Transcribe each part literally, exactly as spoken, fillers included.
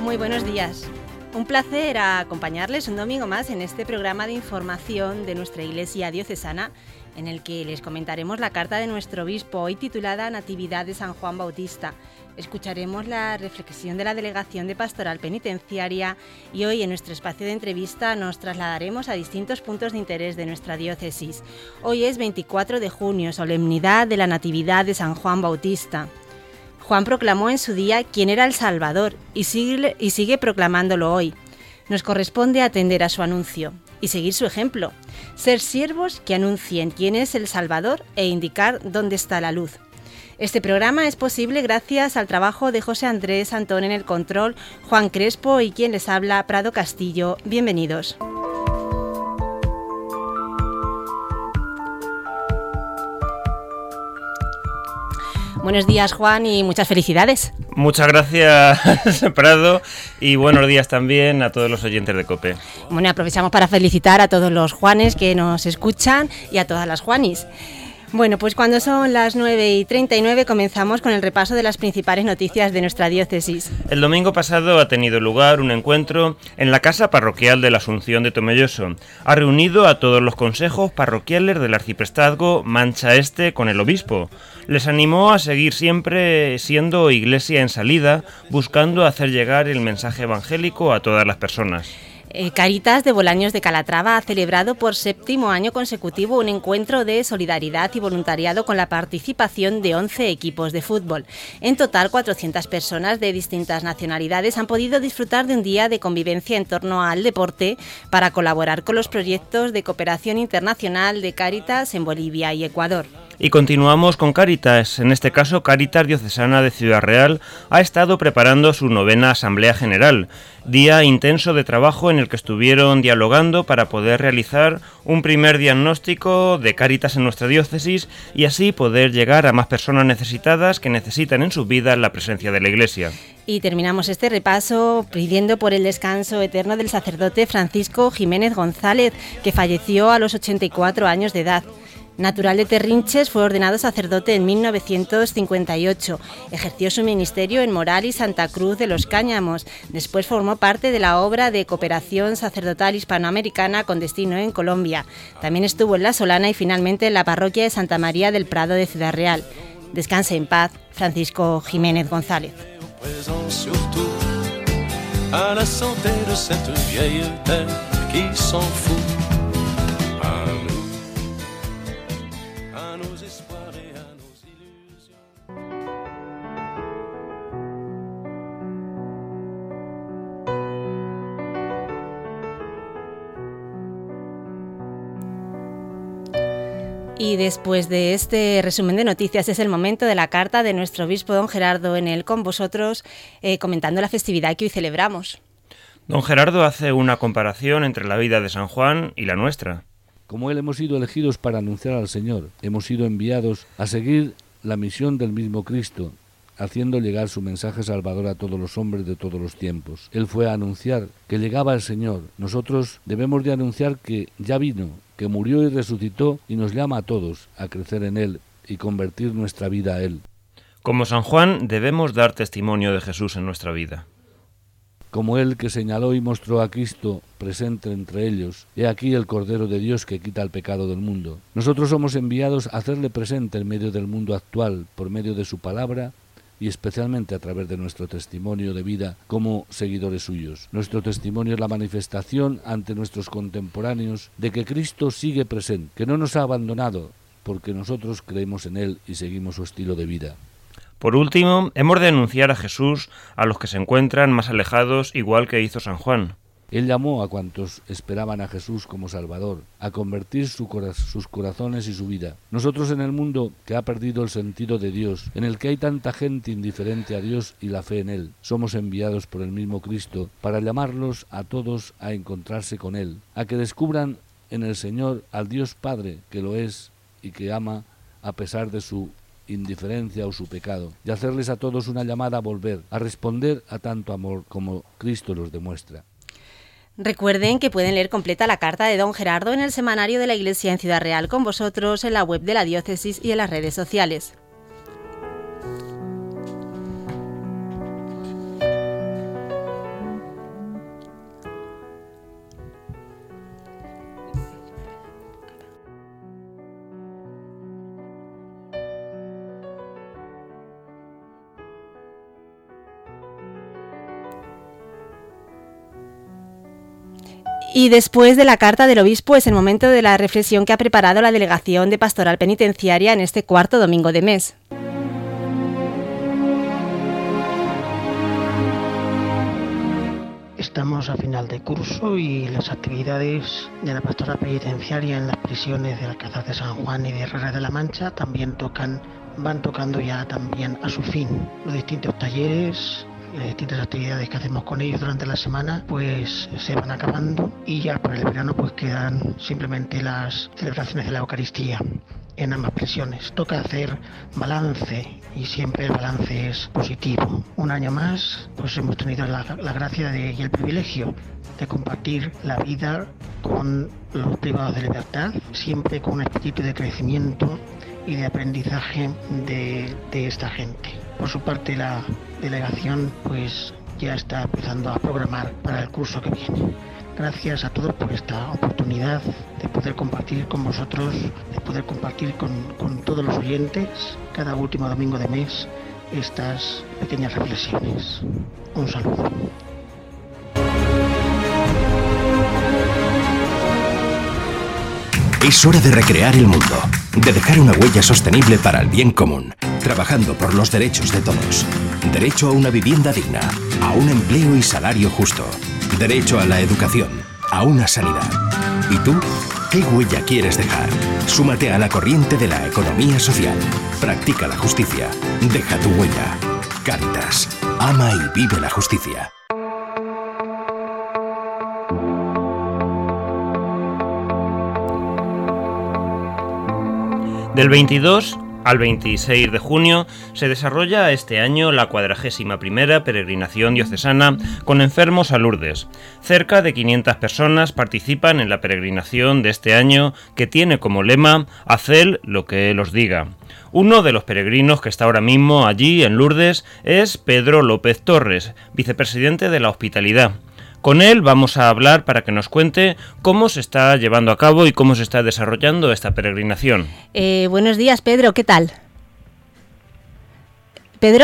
Muy buenos días. Un placer acompañarles un domingo más en este programa de información de nuestra Iglesia Diocesana, en el que les comentaremos la carta de nuestro obispo, hoy titulada Natividad de San Juan Bautista. Escucharemos la reflexión de la Delegación de Pastoral Penitenciaria y hoy en nuestro espacio de entrevista nos trasladaremos a distintos puntos de interés de nuestra diócesis. Hoy es veinticuatro de junio, solemnidad de la Natividad de San Juan Bautista. Juan proclamó en su día quién era el Salvador y sigue, y sigue proclamándolo hoy. Nos corresponde atender a su anuncio y seguir su ejemplo, ser siervos que anuncien quién es el Salvador e indicar dónde está la luz. Este programa es posible gracias al trabajo de José Andrés Antón en el control, Juan Crespo y quien les habla, Prado Castillo. Bienvenidos. Buenos días, Juan, y muchas felicidades. Muchas gracias, Prado, y buenos días también a todos los oyentes de COPE. Bueno, aprovechamos para felicitar a todos los Juanes que nos escuchan y a todas las Juanis. Bueno, pues cuando son las nueve y treinta y nueve comenzamos con el repaso de las principales noticias de nuestra diócesis. El domingo pasado ha tenido lugar un encuentro en la Casa Parroquial de la Asunción de Tomelloso. Ha reunido a todos los consejos parroquiales del arciprestazgo Mancha Este con el obispo. Les animó a seguir siempre siendo iglesia en salida, buscando hacer llegar el mensaje evangélico a todas las personas. Eh, Cáritas de Bolaños de Calatrava ha celebrado por séptimo año consecutivo un encuentro de solidaridad y voluntariado con la participación de once equipos de fútbol. En total, cuatrocientas personas de distintas nacionalidades han podido disfrutar de un día de convivencia en torno al deporte para colaborar con los proyectos de cooperación internacional de Cáritas en Bolivia y Ecuador. Y continuamos con Cáritas. En este caso, Cáritas Diocesana de Ciudad Real ha estado preparando su novena Asamblea General, día intenso de trabajo en el que estuvieron dialogando para poder realizar un primer diagnóstico de Cáritas en nuestra diócesis y así poder llegar a más personas necesitadas que necesitan en sus vidas la presencia de la Iglesia. Y terminamos este repaso pidiendo por el descanso eterno del sacerdote Francisco Jiménez González, que falleció a los ochenta y cuatro años de edad. Natural de Terrinches, fue ordenado sacerdote en mil novecientos cincuenta y ocho. Ejerció su ministerio en Moral y Santa Cruz de los Cáñamos. Después formó parte de la obra de cooperación sacerdotal hispanoamericana con destino en Colombia. También estuvo en La Solana y finalmente en la parroquia de Santa María del Prado de Ciudad Real. Descanse en paz, Francisco Jiménez González. Y después de este resumen de noticias es el momento de la carta de nuestro obispo don Gerardo Enel con vosotros, eh, comentando la festividad que hoy celebramos. Don Gerardo hace una comparación entre la vida de San Juan y la nuestra. Como él hemos sido elegidos para anunciar al Señor, hemos sido enviados a seguir la misión del mismo Cristo, haciendo llegar su mensaje salvador a todos los hombres de todos los tiempos. Él fue a anunciar que llegaba el Señor. Nosotros debemos de anunciar que ya vino, que murió y resucitó y nos llama a todos a crecer en Él y convertir nuestra vida a Él. Como San Juan, debemos dar testimonio de Jesús en nuestra vida. Como Él que señaló y mostró a Cristo presente entre ellos, he aquí el Cordero de Dios que quita el pecado del mundo. Nosotros somos enviados a hacerle presente en medio del mundo actual, por medio de su palabra, y especialmente a través de nuestro testimonio de vida como seguidores suyos. Nuestro testimonio es la manifestación ante nuestros contemporáneos de que Cristo sigue presente, que no nos ha abandonado, porque nosotros creemos en Él y seguimos su estilo de vida. Por último, hemos de anunciar a Jesús a los que se encuentran más alejados, igual que hizo San Juan. Él llamó a cuantos esperaban a Jesús como Salvador, a convertir su cora- sus corazones y su vida. Nosotros en el mundo que ha perdido el sentido de Dios, en el que hay tanta gente indiferente a Dios y la fe en Él, somos enviados por el mismo Cristo para llamarlos a todos a encontrarse con Él, a que descubran en el Señor al Dios Padre que lo es y que ama a pesar de su indiferencia o su pecado, y hacerles a todos una llamada a volver, a responder a tanto amor como Cristo los demuestra. Recuerden que pueden leer completa la carta de don Gerardo en el semanario de la Iglesia en Ciudad Real con vosotros, en la web de la diócesis y en las redes sociales. Y después de la carta del obispo es el momento de la reflexión que ha preparado la Delegación de Pastoral Penitenciaria en este cuarto domingo de mes. Estamos a final de curso y las actividades de la pastoral penitenciaria en las prisiones de Alcázar de San Juan y de Herrera de la Mancha también tocan, van tocando ya también a su fin. Los distintos talleres, las distintas actividades que hacemos con ellos durante la semana pues se van acabando y ya por el verano pues quedan simplemente las celebraciones de la Eucaristía en ambas prisiones. Toca hacer balance y siempre el balance es positivo. Un año más pues hemos tenido la, la gracia de, y el privilegio de compartir la vida con los privados de libertad, siempre con un espíritu de crecimiento y de aprendizaje de, de esta gente. Por su parte la delegación pues ya está empezando a programar para el curso que viene. Gracias a todos por esta oportunidad de poder compartir con vosotros, de poder compartir con, con todos los oyentes cada último domingo de mes estas pequeñas reflexiones. Un saludo. Es hora de recrear el mundo, de dejar una huella sostenible para el bien común, trabajando por los derechos de todos. Derecho a una vivienda digna, a un empleo y salario justo. Derecho a la educación, a una sanidad. ¿Y tú? ¿Qué huella quieres dejar? Súmate a la corriente de la economía social. Practica la justicia. Deja tu huella. Cáritas. Ama y vive la justicia. Del veintidós al veintiséis de junio se desarrolla este año la cuadragésima primera peregrinación diocesana con enfermos a Lourdes. Cerca de quinientas personas participan en la peregrinación de este año que tiene como lema «Haced lo que Él os diga». Uno de los peregrinos que está ahora mismo allí en Lourdes es Pedro López Torres, vicepresidente de la Hospitalidad. Con él vamos a hablar para que nos cuente cómo se está llevando a cabo y cómo se está desarrollando esta peregrinación. Eh, buenos días, Pedro, ¿qué tal? ¿Pedro?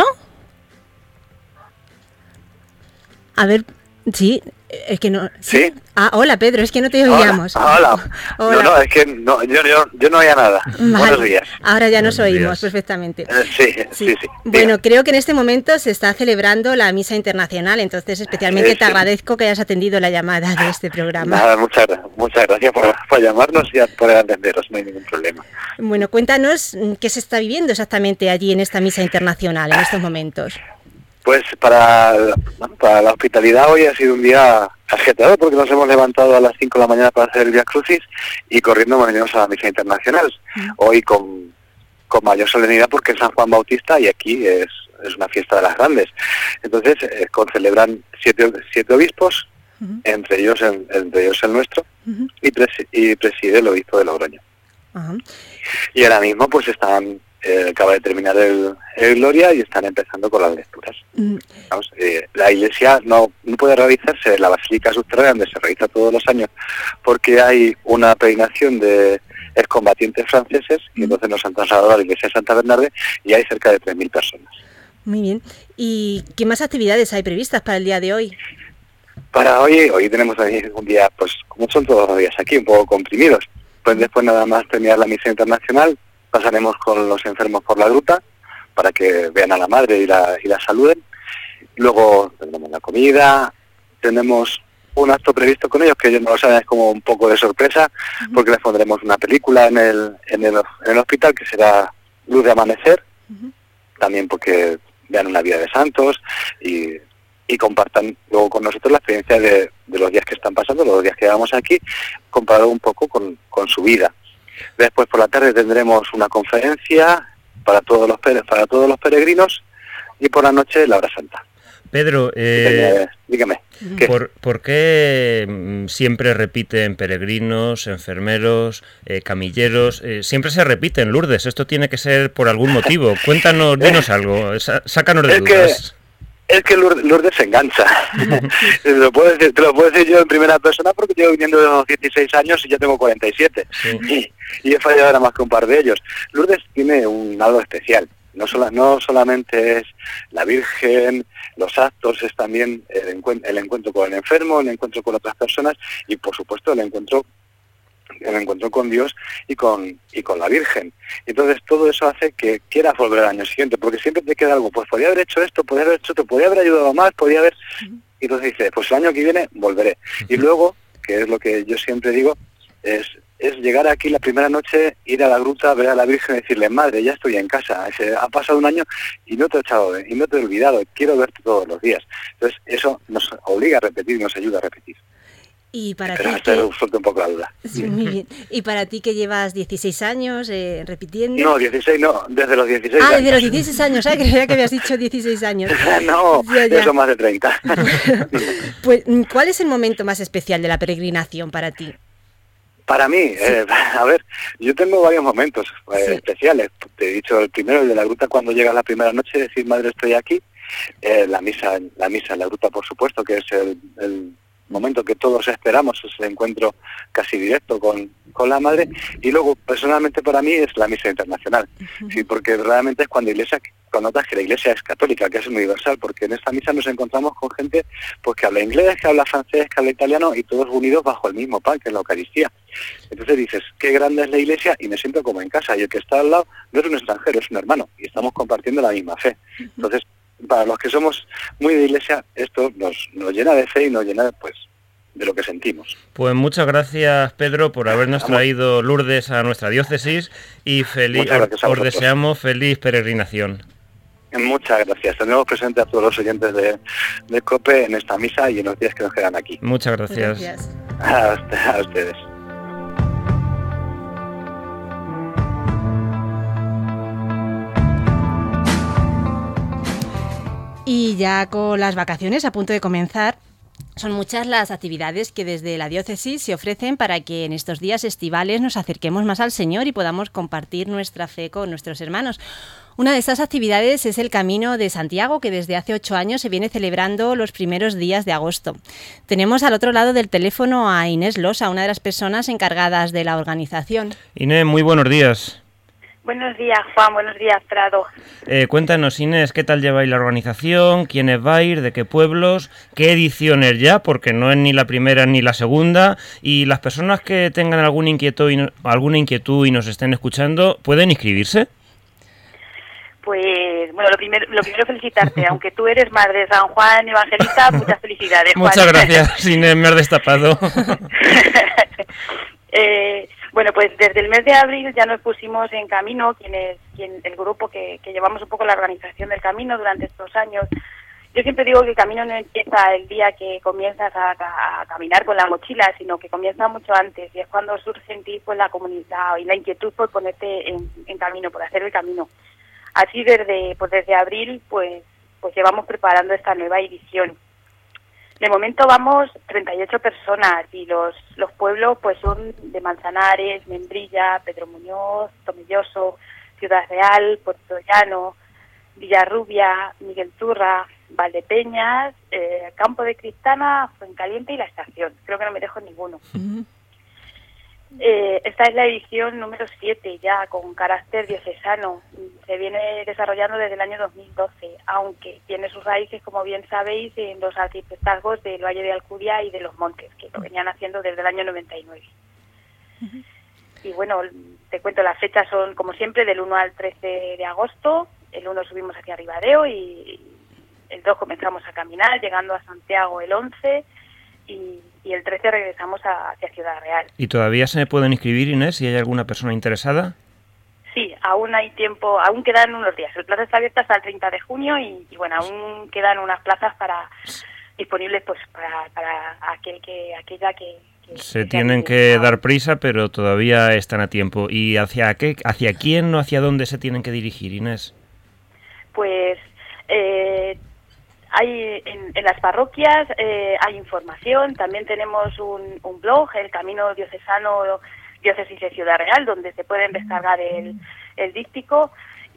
A ver, sí, es que no... ¿Sí? Ah, hola, Pedro, es que no te oíamos. Hola, hola. No, no, es que no, yo, yo, yo no oía nada. Vale. Buenos días. Ahora ya nos Buenos oímos días. perfectamente. Eh, sí, sí, sí. sí. Bueno, creo que en este momento se está celebrando la misa internacional, entonces especialmente Eh, te sí. agradezco que hayas atendido la llamada de este programa. Nada, muchas, muchas gracias por, por llamarnos y por atenderos, no hay ningún problema. Bueno, cuéntanos mm, qué se está viviendo exactamente allí en esta misa internacional en estos momentos. Pues para, bueno, para la hospitalidad hoy ha sido un día ajetreado porque nos hemos levantado a las cinco de la mañana para hacer el Vía Crucis y corriendo hemos venido a la misa internacional. Hoy con, con mayor solemnidad porque es San Juan Bautista y aquí es, es una fiesta de las grandes. Entonces eh, celebran siete, siete obispos, uh-huh. entre ellos el, entre ellos el nuestro, uh-huh. y, presi, y preside el obispo de Logroño. Uh-huh. Y ahora mismo pues están... Eh, acaba de terminar el, el Gloria y están empezando con las lecturas. Mm. Vamos, eh, la iglesia no, no puede realizarse en la Basílica Subterránea, donde se realiza todos los años, porque hay una peregrinación de excombatientes franceses, mm. y entonces nos han trasladado a la iglesia de Santa Bernarde y hay cerca de tres mil personas. Muy bien. ¿Y qué más actividades hay previstas para el día de hoy? Para hoy, hoy tenemos un día, pues como son todos los días aquí, un poco comprimidos. Pues después nada más terminar la misa internacional, pasaremos con los enfermos por la gruta para que vean a la madre y la, y la saluden. Luego tendremos la comida, tenemos un acto previsto con ellos que ellos no lo saben, es como un poco de sorpresa, uh-huh. porque les pondremos una película en el, en el, en el hospital que será Luz de Amanecer, uh-huh. también porque vean una vida de santos y, y compartan luego con nosotros la experiencia de, de los días que están pasando, los días que llevamos aquí, comparado un poco con, con su vida. Después por la tarde tendremos una conferencia para todos los para todos los peregrinos y por la noche la hora santa. Pedro, eh, dígame. ¿por, ¿por qué siempre repiten peregrinos, enfermeros, eh, camilleros? Eh, siempre se repiten Lourdes. Esto tiene que ser por algún motivo. Cuéntanos, dinos algo, sácanos de es dudas. Que... Es que Lourdes se engancha. te, lo puedo decir, te lo puedo decir yo en primera persona porque llevo viniendo de los dieciséis años y ya tengo cuarenta y siete. Sí. Y, y he fallado ahora más que un par de ellos. Lourdes tiene un algo especial. No, sola, no solamente es la Virgen, los actos, es también el, encuent- el encuentro con el enfermo, el encuentro con otras personas y, por supuesto, el encuentro el encuentro con Dios y con y con la Virgen. Entonces todo eso hace que quieras volver al año siguiente, porque siempre te queda algo, pues podría haber hecho esto, podría haber hecho esto, podría haber ayudado más, podría haber... Y entonces dices, pues el año que viene volveré. Y luego, que es lo que yo siempre digo, es, es llegar aquí la primera noche, ir a la gruta, ver a la Virgen y decirle, madre, ya estoy en casa, Ese, ha pasado un año y no te he echado, y no te he olvidado, quiero verte todos los días. Entonces eso nos obliga a repetir, nos ayuda a repetir. Y para Pero ti hasta que... suelto un poco la duda. Sí, muy bien. Y para ti que llevas dieciséis años eh, repitiendo... No, dieciséis no, desde los dieciséis Ah, años. desde los dieciséis años, ah, creía que habías dicho dieciséis años. No, Ya, ya. eso más de treinta. Pues, ¿cuál es el momento más especial de la peregrinación para ti? Para mí, Sí. eh, a ver, yo tengo varios momentos eh, Sí. especiales. Te he dicho el primero, el de la gruta, cuando llega la primera noche, decir, madre, estoy aquí. Eh, la misa la misa en la gruta, por supuesto, que es el, el momento que todos esperamos, ese encuentro casi directo con, con la madre. Y luego, personalmente para mí, es la misa internacional. Sí, porque realmente es cuando iglesia cuando notas que la iglesia es católica, que es universal, porque en esta misa nos encontramos con gente pues que habla inglés, que habla francés, que habla italiano, y todos unidos bajo el mismo pan, que es la Eucaristía. Entonces dices, qué grande es la iglesia, y me siento como en casa, y el que está al lado no es un extranjero, es un hermano, y estamos compartiendo la misma fe. Entonces, para los que somos muy de iglesia, esto nos, nos llena de fe y nos llena, pues, de lo que sentimos. Pues muchas gracias, Pedro, por habernos traído Lourdes a nuestra diócesis, y feliz, os, os deseamos feliz peregrinación. Muchas gracias. Tenemos presente a todos los oyentes de, de COPE en esta misa y en los días que nos quedan aquí. Muchas gracias. Gracias. A, a ustedes. Y ya con las vacaciones a punto de comenzar, son muchas las actividades que desde la diócesis se ofrecen para que en estos días estivales nos acerquemos más al Señor y podamos compartir nuestra fe con nuestros hermanos. Una de estas actividades es el Camino de Santiago, que desde hace ocho años se viene celebrando los primeros días de agosto. Tenemos al otro lado del teléfono a Inés Losa, una de las personas encargadas de la organización. Inés, muy buenos días. Buenos días, Juan. Buenos días, Prado. Eh, cuéntanos, Inés, ¿qué tal lleváis la organización? ¿Quiénes va a ir? ¿De qué pueblos? ¿Qué ediciones ya? Porque no es ni la primera ni la segunda. Y las personas que tengan alguna inquietud y, no, alguna inquietud y nos estén escuchando, ¿pueden inscribirse? Pues, bueno, lo primero, lo primero felicitarte. Aunque tú eres madre de San Juan Evangelista, muchas felicidades, Juan. Muchas gracias, Inés, me has destapado. eh... Bueno, pues desde el mes de abril ya nos pusimos en camino, quienes, quien, el grupo que, que llevamos un poco la organización del camino durante estos años. Yo siempre digo que el camino no empieza el día que comienzas a, a caminar con la mochila, sino que comienza mucho antes, y es cuando surge en ti pues, la comunidad y la inquietud por ponerte en, en camino, por hacer el camino. Así desde, pues desde abril pues, pues llevamos preparando esta nueva edición. De momento vamos treinta y ocho personas y los los pueblos pues son de Manzanares, Membrilla, Pedro Muñoz, Tomelloso, Ciudad Real, Puerto Llano, Villarrubia, Miguel Turra, Valdepeñas, eh, Campo de Cristana, Fuencaliente y La Estación. Creo que no me dejo ninguno. Uh-huh. Eh, esta es la edición número siete ya, con carácter diocesano. Se viene desarrollando desde el año dos mil doce, aunque tiene sus raíces, como bien sabéis, en los arciprestazgos del Valle de Alcudia y de Los Montes, que lo venían haciendo desde el año noventa y nueve. Uh-huh. Y bueno, te cuento, las fechas son, como siempre, del uno al trece de agosto. El uno subimos hacia Ribadeo y el dos comenzamos a caminar, llegando a Santiago el once, y, y el trece regresamos a, hacia Ciudad Real. ¿Y todavía se pueden inscribir, Inés, si hay alguna persona interesada? Sí, aún hay tiempo, aún quedan unos días. El plazo está abierto hasta el treinta de junio y, y bueno, aún quedan unas plazas para disponibles pues para, para aquel que aquella que... que se que tienen que dar prisa, pero todavía están a tiempo. ¿Y hacia qué, hacia quién o hacia dónde se tienen que dirigir, Inés? Pues... Eh, Hay en, en las parroquias eh, hay información, también tenemos un, un blog, el Camino Diocesano Diócesis de Ciudad Real, donde se pueden descargar el, el díptico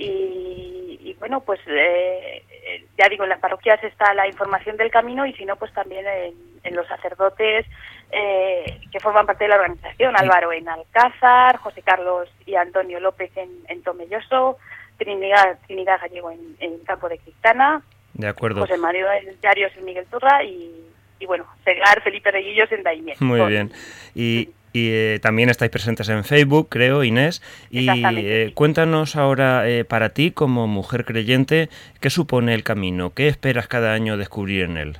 y, y bueno, pues eh, ya digo, en las parroquias está la información del camino y si no, pues también en, en los sacerdotes eh, que forman parte de la organización, Álvaro en Alcázar, José Carlos y Antonio López en, en Tomelloso, Trinidad, Trinidad Gallego en, en Campo de Cristana, de acuerdo. José María Diarios en Miguel Torra y, y bueno, Segar Felipe Reguillos en Daimiel. Muy Todo. bien. Y, y eh, también estáis presentes en Facebook, creo, Inés. Y eh, cuéntanos ahora, eh, para ti, como mujer creyente, ¿qué supone el camino? ¿Qué esperas cada año descubrir en él?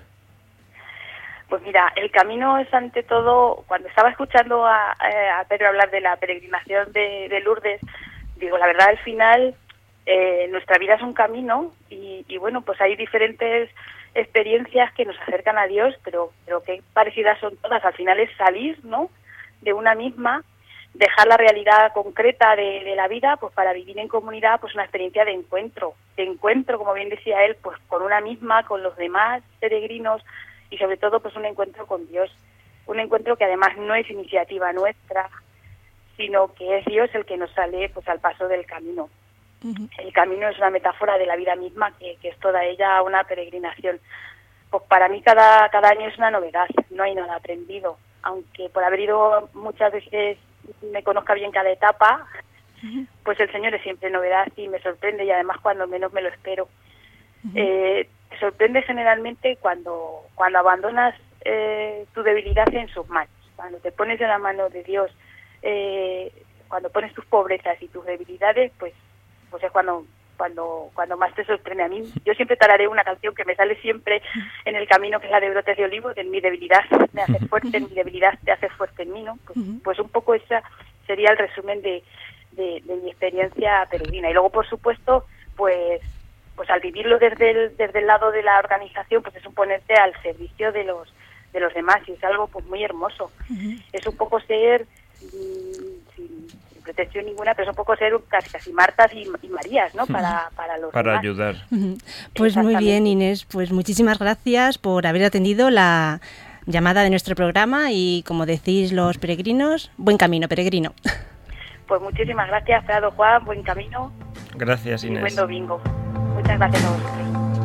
Pues mira, el camino es ante todo, cuando estaba escuchando a, a Pedro hablar de la peregrinación de, de Lourdes, digo, la verdad, al final, eh, nuestra vida es un camino y, y bueno, pues hay diferentes experiencias que nos acercan a Dios, pero, pero qué parecidas son todas. Al final es salir, ¿no?, de una misma, dejar la realidad concreta de, de la vida, pues para vivir en comunidad, pues una experiencia de encuentro, de encuentro, como bien decía él, pues con una misma, con los demás peregrinos, y sobre todo pues un encuentro con Dios, un encuentro que además no es iniciativa nuestra, sino que es Dios el que nos sale pues al paso del camino. Uh-huh. El camino es una metáfora de la vida misma, que, que es toda ella una peregrinación. Pues para mí cada, cada año es una novedad, no hay nada aprendido, aunque por haber ido muchas veces me conozca bien cada etapa, uh-huh. pues el Señor es siempre novedad y me sorprende, y además cuando menos me lo espero. Uh-huh. Eh, te sorprende generalmente cuando cuando abandonas eh, tu debilidad en sus manos, cuando te pones en la mano de Dios, eh, cuando pones tus pobrezas y tus debilidades, pues pues es cuando cuando cuando más te sorprende. A mí, yo siempre tararé una canción que me sale siempre en el camino, que es la de Brotes de Olivo, de mi debilidad me hace fuerte, mi debilidad te hace fuerte en mí, ¿no? Pues, pues un poco esa sería el resumen de, de, de mi experiencia peregrina. Y luego, por supuesto, pues pues al vivirlo desde el, desde el lado de la organización, pues es un ponerte al servicio de los de los demás, y es algo pues muy hermoso. Uh-huh. Es un poco ser, mm, sin, sin pretensión ninguna, pero es un poco ser casi, casi Martas y, y Marías, ¿no? Para, para los Para demás. ayudar. Uh-huh. Pues muy bien, Inés, pues muchísimas gracias por haber atendido la llamada de nuestro programa, y como decís los peregrinos, buen camino, peregrino. Pues muchísimas gracias, Prado Juan, buen camino. Gracias, Inés. Y buen domingo. Muchas gracias a vosotros.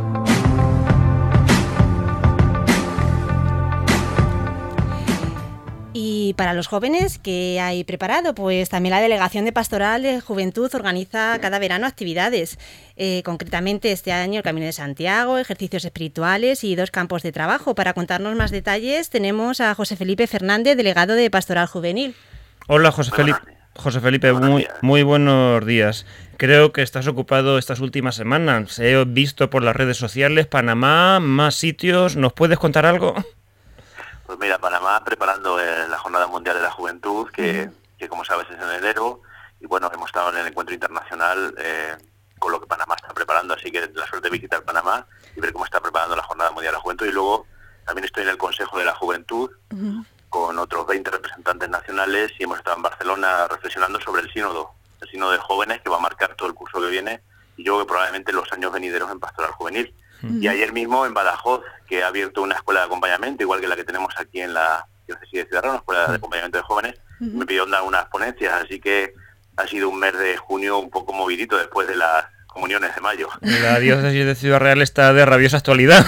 Y para los jóvenes, ¿qué hay preparado? Pues también la Delegación de Pastoral de Juventud organiza cada verano actividades. Eh, concretamente este año el Camino de Santiago, ejercicios espirituales y dos campos de trabajo. Para contarnos más detalles tenemos a José Felipe Fernández, delegado de Pastoral Juvenil. Hola, José Felipe. José Felipe, muy, muy buenos días. Creo que estás ocupado estas últimas semanas. He visto por las redes sociales Panamá, más sitios. ¿Nos puedes contar algo? Pues mira, Panamá preparando eh, la Jornada Mundial de la Juventud, que, uh-huh. que como sabes es en enero, y bueno, hemos estado en el encuentro internacional eh, con lo que Panamá está preparando, así que la suerte de visitar Panamá y ver cómo está preparando la Jornada Mundial de la Juventud. Y luego también estoy en el Consejo de la Juventud, uh-huh. con otros veinte representantes nacionales, y hemos estado en Barcelona reflexionando sobre el sínodo, el sínodo de jóvenes que va a marcar todo el curso que viene, y yo creo que probablemente los años venideros en Pastoral Juvenil. Uh-huh. Y ayer mismo en Badajoz, que ha abierto una escuela de acompañamiento, igual que la que tenemos aquí en la diócesis de Ciudad Real, una escuela de acompañamiento de jóvenes, uh-huh. me pidió dar unas ponencias, así que ha sido un mes de junio un poco movidito después de las comuniones de mayo. La diócesis de Ciudad Real está de rabiosa actualidad.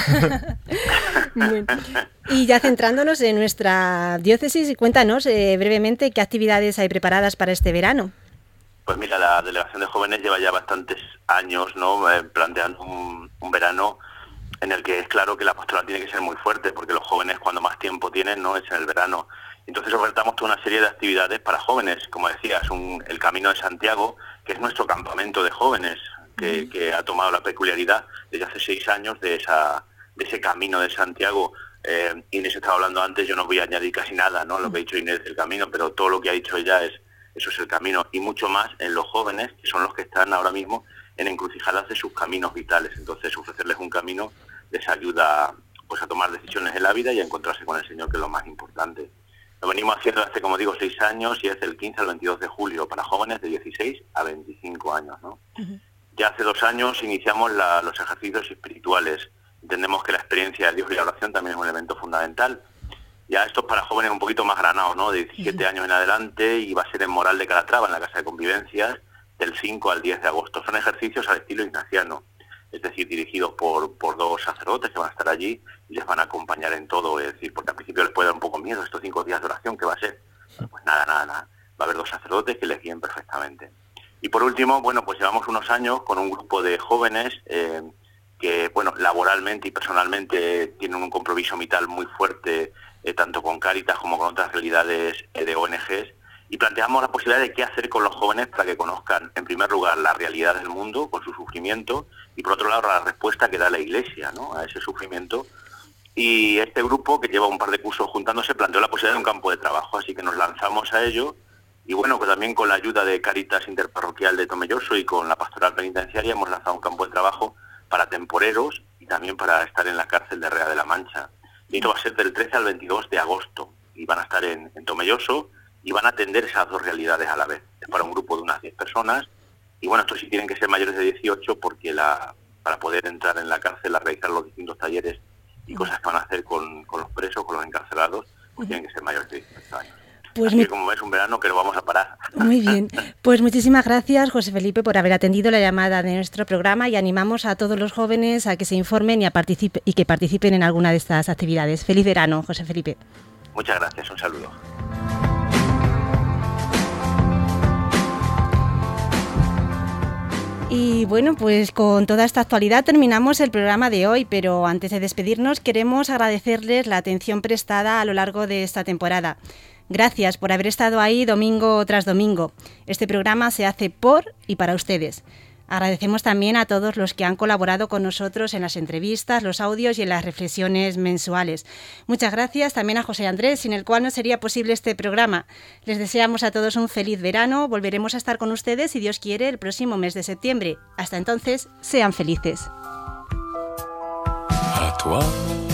Bien. Y ya centrándonos en nuestra diócesis, cuéntanos eh, brevemente qué actividades hay preparadas para este verano. Pues mira, la Delegación de Jóvenes lleva ya bastantes años, ¿no?, eh, planteando un, un verano en el que es claro que la pastoral tiene que ser muy fuerte, porque los jóvenes cuando más tiempo tienen, ¿no?, es en el verano. Entonces ofertamos toda una serie de actividades para jóvenes, como decías, un, el Camino de Santiago, que es nuestro campamento de jóvenes, que, que ha tomado la peculiaridad desde hace seis años de esa de ese Camino de Santiago. Eh, Inés estaba hablando antes, yo no voy a añadir casi nada, ¿no?, lo que ha dicho Inés del camino, pero todo lo que ha dicho ella es eso, es el camino, y mucho más en los jóvenes, que son los que están ahora mismo en encrucijadas de sus caminos vitales. Entonces ofrecerles un camino les ayuda pues a tomar decisiones en la vida y a encontrarse con el Señor, que es lo más importante. Lo venimos haciendo hace, como digo, seis años, y es del quince al veintidós de julio para jóvenes de dieciséis a veinticinco años, ¿no? Uh-huh. Ya hace dos años iniciamos la, los ejercicios espirituales. Entendemos que la experiencia de Dios y la oración también es un elemento fundamental. Ya esto es para jóvenes un poquito más granados, ¿no?, de diecisiete uh-huh. años en adelante, y va a ser en Moral de Calatrava, en la Casa de Convivencias, del cinco al diez de agosto. Son ejercicios al estilo ignaciano, es decir, dirigidos por, por dos sacerdotes que van a estar allí y les van a acompañar en todo. Es decir, porque al principio les puede dar un poco miedo estos cinco días de oración, ¿qué va a ser? Pues nada, nada, nada. Va a haber dos sacerdotes que les guíen perfectamente. Y por último, bueno, pues llevamos unos años con un grupo de jóvenes eh, que, bueno, laboralmente y personalmente tienen un compromiso vital muy fuerte, eh, tanto con Cáritas como con otras realidades eh, de O N Ges, y planteamos la posibilidad de qué hacer con los jóvenes para que conozcan, en primer lugar, la realidad del mundo con su sufrimiento, y por otro lado, la respuesta que da la Iglesia, ¿no?, a ese sufrimiento. Y este grupo, que lleva un par de cursos juntándose, planteó la posibilidad de un campo de trabajo, así que nos lanzamos a ello. Y bueno, pues también con la ayuda de Cáritas Interparroquial de Tomelloso y con la Pastoral Penitenciaria hemos lanzado un campo de trabajo para temporeros y también para estar en la cárcel de Herrera de la Mancha. Y esto va a ser del trece al veintidós de agosto, y van a estar en, en Tomelloso y van a atender esas dos realidades a la vez. Es para un grupo de unas diez personas, y bueno, estos sí tienen que ser mayores de dieciocho, porque la, para poder entrar en la cárcel a realizar los distintos talleres y cosas que van a hacer con, con los presos, con los encarcelados, pues tienen que ser mayores de dieciocho años. Pues así muy... que como ves, un verano que no vamos a parar. Muy bien. Pues muchísimas gracias, José Felipe, por haber atendido la llamada de nuestro programa, y animamos a todos los jóvenes a que se informen y, a participe, y que participen en alguna de estas actividades. Feliz verano, José Felipe. Muchas gracias, un saludo. Y bueno, pues con toda esta actualidad terminamos el programa de hoy, pero antes de despedirnos queremos agradecerles la atención prestada a lo largo de esta temporada. Gracias por haber estado ahí domingo tras domingo. Este programa se hace por y para ustedes. Agradecemos también a todos los que han colaborado con nosotros en las entrevistas, los audios y en las reflexiones mensuales. Muchas gracias también a José Andrés, sin el cual no sería posible este programa. Les deseamos a todos un feliz verano. Volveremos a estar con ustedes, si Dios quiere, el próximo mes de septiembre. Hasta entonces, sean felices. À toi.